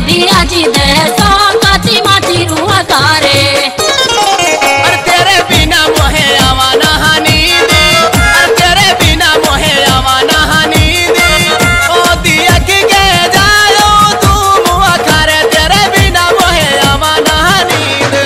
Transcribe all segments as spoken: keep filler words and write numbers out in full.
दिया जी दे सो काची माची रूह तारे और तेरे बिना मोहे आवा नहानी दे और तेरे बिना मोहे आवा नहानी दे ओ दिया की के जायो तू मुआ खारे तेरे बिना मोहे आवा नहानी दे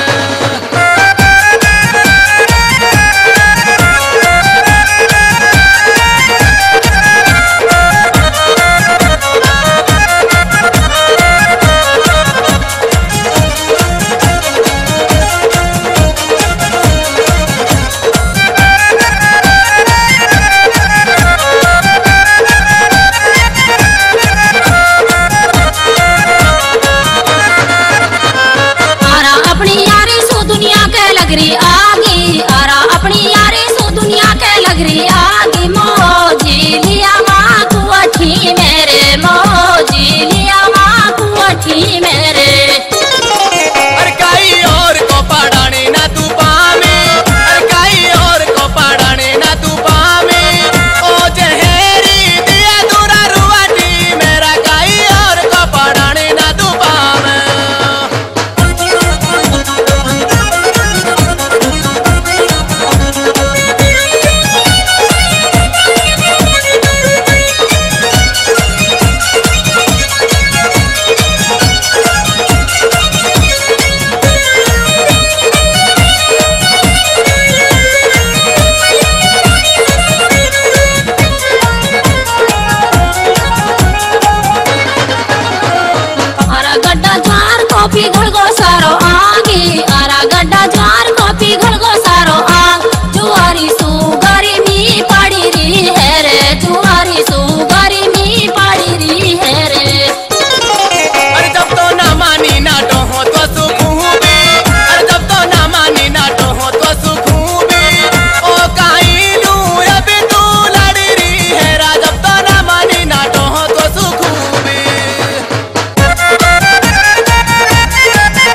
लगरी आगी आरा अपनी यारी सो दुनिया के लगरी आगी मौजी लिया माँ कुठी मेरे मौजी लिया माँ कुठी मेरे और कई और को पढ़ाने ना तू पावे और कई और को पढ़ाने ना तू पावे ओ जहेरी दिया दूरा रुआटी मेरा कई और को पढ़ाने ना तू पावे कॉपी घड़गो सारो आगी आरा गड्ढा ज्वार कॉपी घड़गो सारो आग जुआरी सुगारी मी पाड़ी री है रे जुआरी सुगारी मी पाड़ी री है रे अरे जब तो ना मानी ना तो हो तो सुखूबी अरे जब तो ना मानी ना तो हो तो सुखूबी ओ काई लू अभी तू लड़ी री है रा जब तो ना मानी ना तो हो तो सुखूबी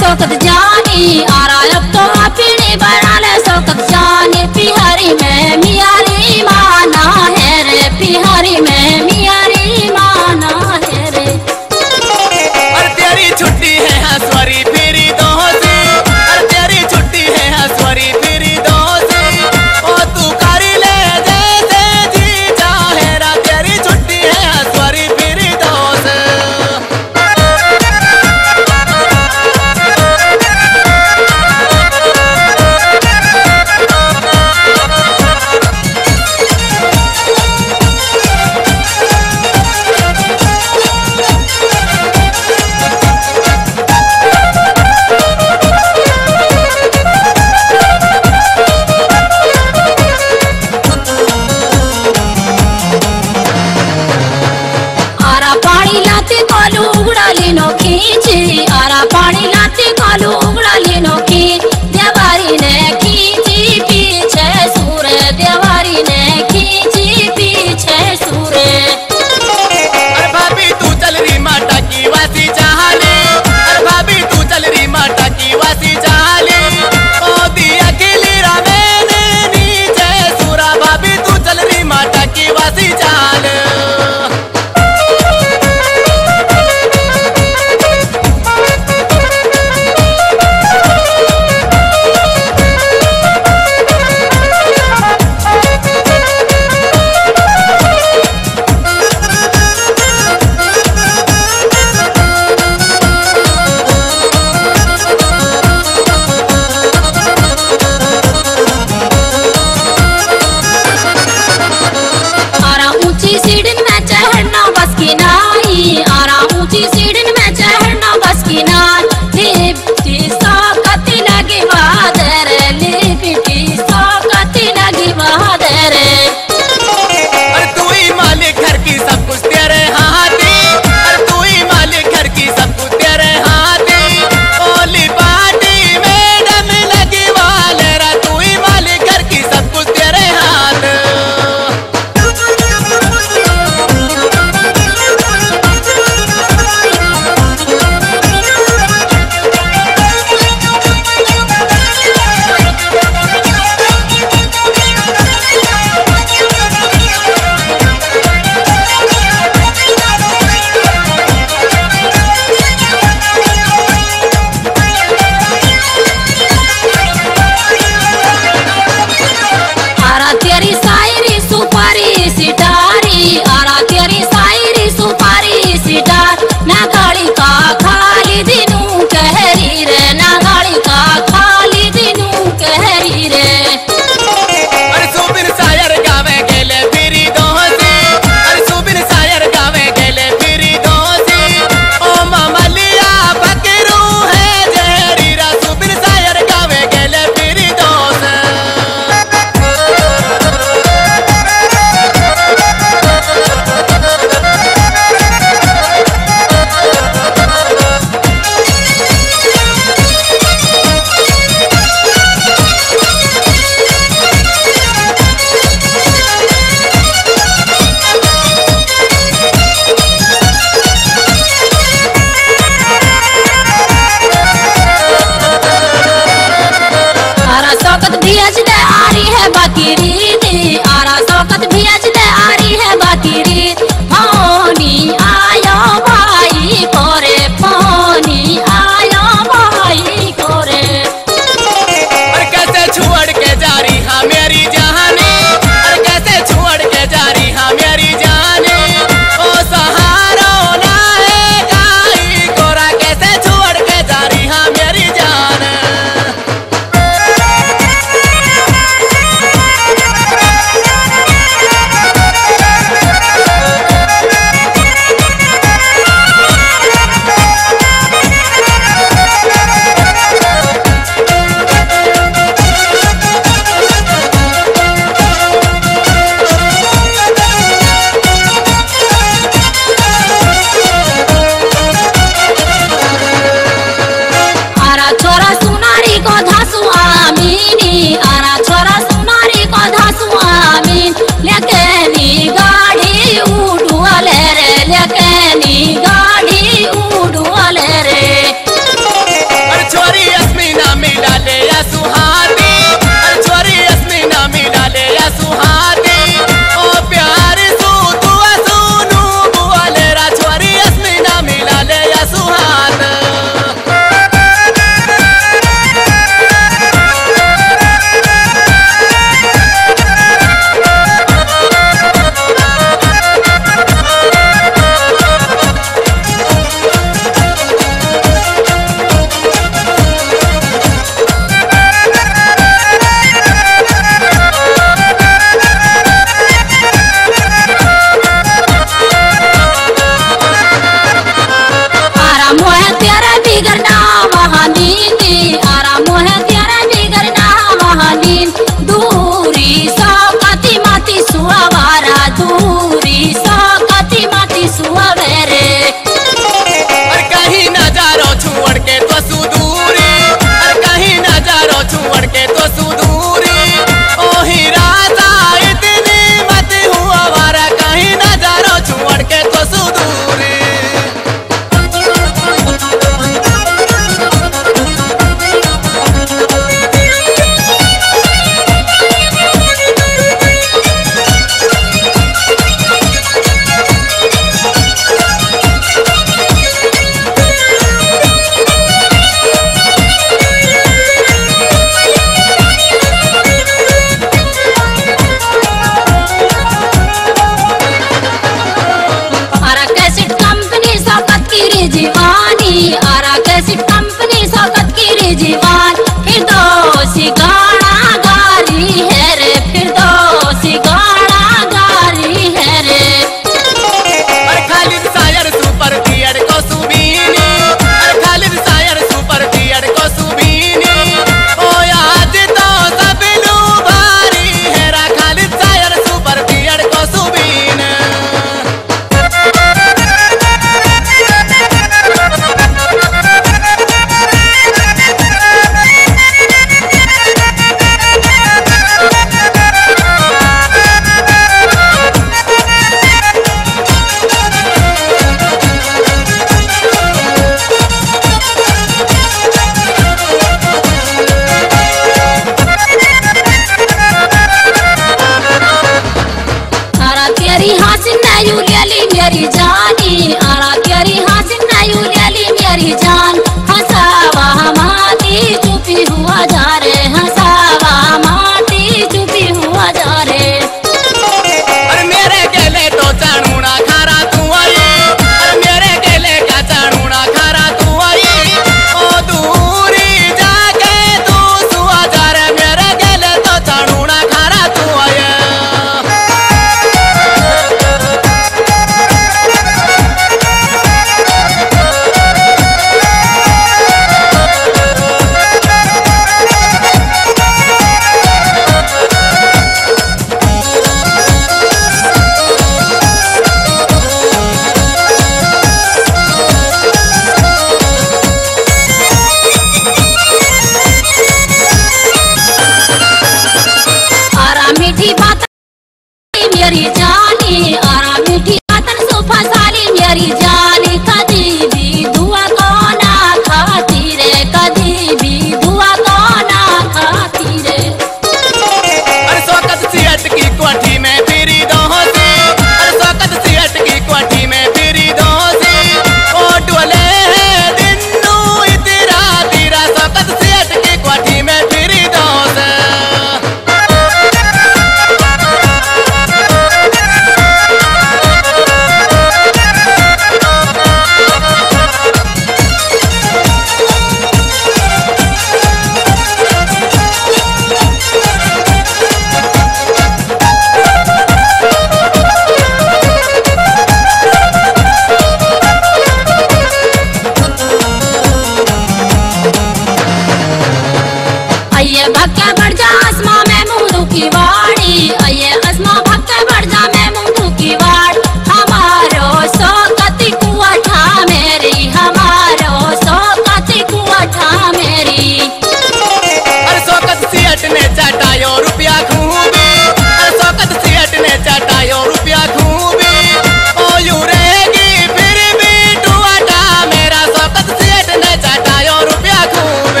की वाड़ी आये अस्मा भक्त बढ़ जा मैं मुंडू की वाड़ हमारो सो कति कुआ ठा मेरी हमारो सो कति कुआ ठा मेरी अरे शौकत सियट ने चटायो रुपया खूबी अरे शौकत सियट ने चटायो रुपया खूबी ओ यू रहेगी फिर भी टुआटा मेरा शौकत सियट ने चटायो रुपया खूबी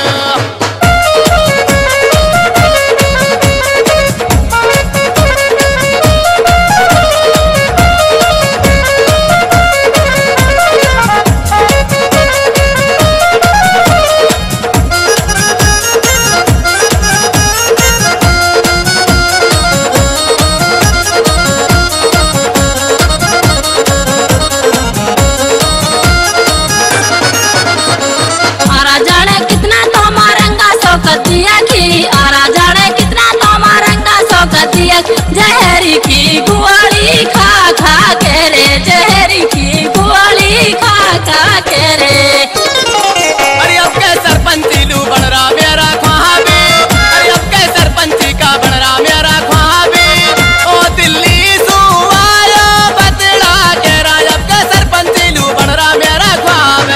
आरा जाने कितना तो मारंगा शौकत दिया की आरा जाने कितना तो मारंगा शौकत दिया जहरी की गुआली खा खा के रे जहरी की गुआली खा खा के रे अरे अब के सरपंची लू बन रहा मेरा ख्वाबी अरे अब के सरपंची का बन रहा मेरा ख्वाबी ओ दिल्ली सू आयो बदला के राज अब के सरपंची लू बन रहा मेरा ख्वाबी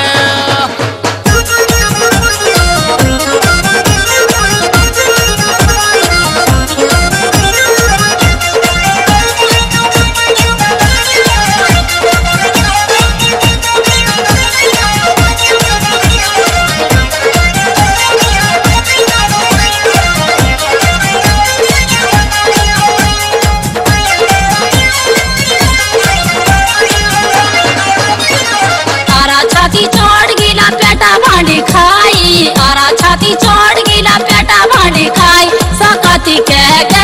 आरा छाती चोड़ गिला पेटा भांडी खाई आरा छाती चोड़ गिला पेटा भांडी खाई सकती के